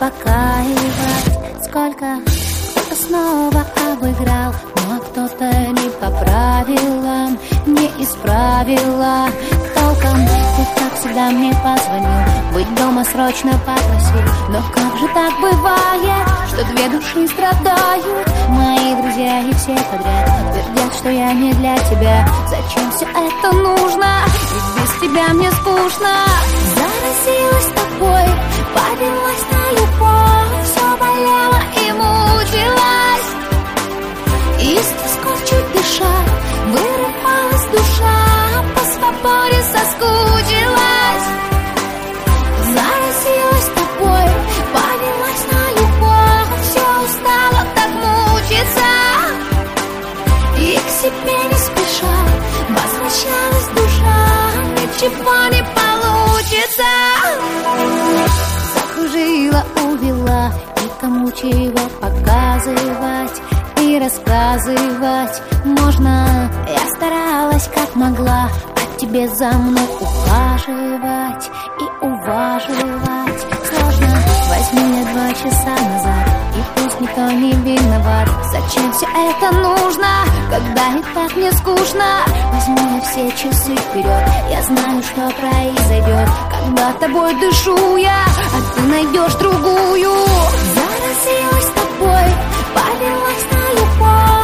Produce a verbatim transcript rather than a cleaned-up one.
успокаивать. Сколько кто-то снова обыграл, но кто-то не по правилам не исправила толком. Ты как всегда мне позвонил, быть дома срочно попросил. Но как же так бывает, что две души страдают? Мои друзья и все подряд твердят, что я не для тебя. Зачем все это нужно? Ведь без тебя мне скучно. Заразилась тобой, повелась на любовь, все болело и мучилась. И с тоской чуть дыша вырывалась душа, по свободе соскучилась. Заразилась тобой, повелась на любовь, все устала так мучиться. И к себе не спеша возвращалась душа, ничего не получится. Закружила, увела, никому чего показывать и рассказывать можно. Я старалась как могла, а тебе за мной ухаживать и уваживать сложно. Возьми меня два часа назад, и пусть никто не виноват. Зачем все это нужно, когда и так мне скучно? Возьми все часы вперед, я знаю, что произойдет, когда тобой дышу я, а ты найдешь другую. Заразилась тобой, повелась на любовь,